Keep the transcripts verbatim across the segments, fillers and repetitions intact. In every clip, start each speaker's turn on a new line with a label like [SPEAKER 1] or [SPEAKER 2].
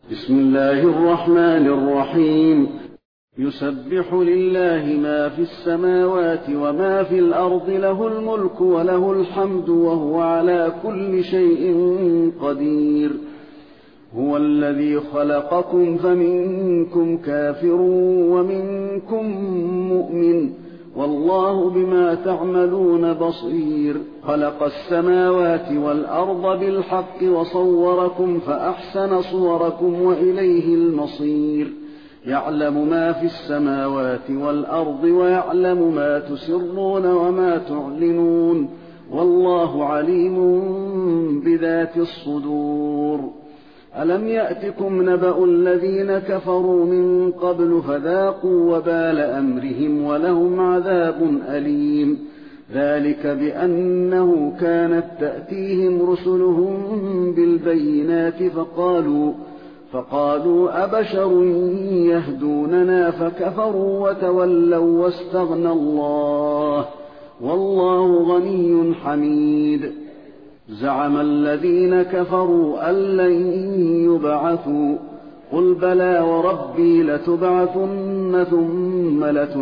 [SPEAKER 1] بسم الله الرحمن الرحيم. يسبح لله ما في السماوات وما في الأرض، له الملك وله الحمد وهو على كل شيء قدير. هو الذي خلقكم فمنكم كافر ومنكم مؤمن، والله بما تعملون بصير. خلق السماوات والأرض بالحق وصوركم فأحسن صوركم وإليه المصير. يعلم ما في السماوات والأرض ويعلم ما تسرون وما تعلنون، والله عليم بذات الصدور. ألم يأتكم نبأ الذين كفروا من قبل فذاقوا وبال أمرهم ولهم عذاب أليم. ذلك بأنه كانت تأتيهم رسلهم بالبينات فقالوا فقالوا أبشر يهدوننا فكفروا وتولوا واستغنى الله، والله غني حميد. زعم الذين كفروا أن لن يبعثوا، قل بلى وربي لتبعثن ثم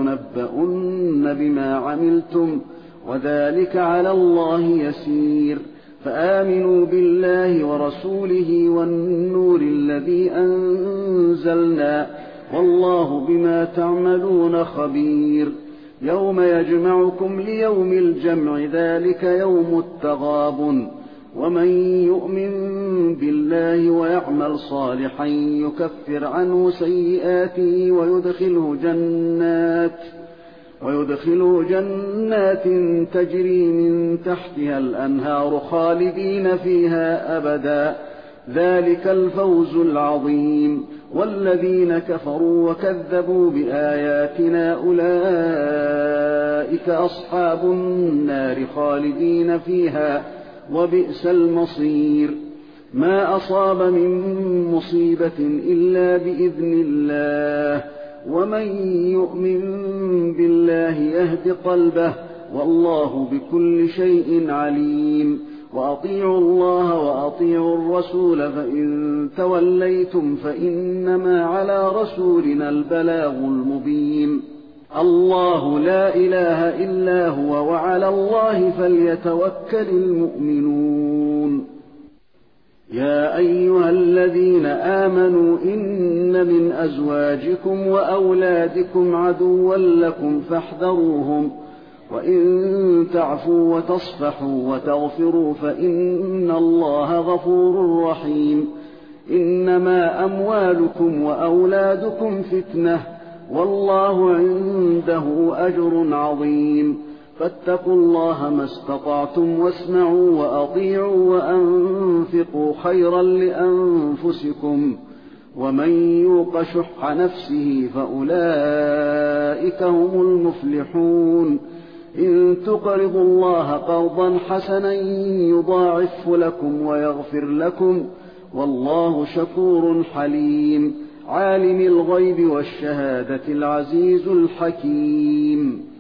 [SPEAKER 1] لتنبؤن بما عملتم وذلك على الله يسير. فآمنوا بالله ورسوله والنور الذي أنزلنا، والله بما تعملون خبير. يوم يجمعكم ليوم الجمع، ذلك يوم التغابن. ومن يؤمن بالله ويعمل صالحا يكفر عنه سيئاته ويدخله جنات ويدخله جنات تجري من تحتها الأنهار خالدين فيها أبدا، ذلك الفوز العظيم. والذين كفروا وكذبوا بآياتنا أولئك أصحاب النار خالدين فيها، وبئس المصير. ما أصاب من مصيبة إلا بإذن الله، ومن يؤمن بالله يهد قلبه، والله بكل شيء عليم. وأطيعوا الله وأطيعوا الرسول، فإن توليتم فإنما على رسولنا البلاغ المبين. الله لا إله إلا هو، وعلى الله فليتوكل المؤمنون. يا أيها الذين آمنوا إن من أزواجكم وأولادكم عدوا لكم فاحذروهم، وإن تعفوا وتصفحوا وتغفروا فإن الله غفور رحيم. إنما أموالكم وأولادكم فتنة، والله عنده أجر عظيم. فاتقوا الله ما استطعتم واسمعوا وأطيعوا وأنفقوا خيرا لأنفسكم، ومن يوق شح نفسه فأولئك هم المفلحون. إن تقرضوا الله قرضا حسنا يضاعف لكم ويغفر لكم، والله شكور حليم. عالم الغيب والشهادة العزيز الحكيم.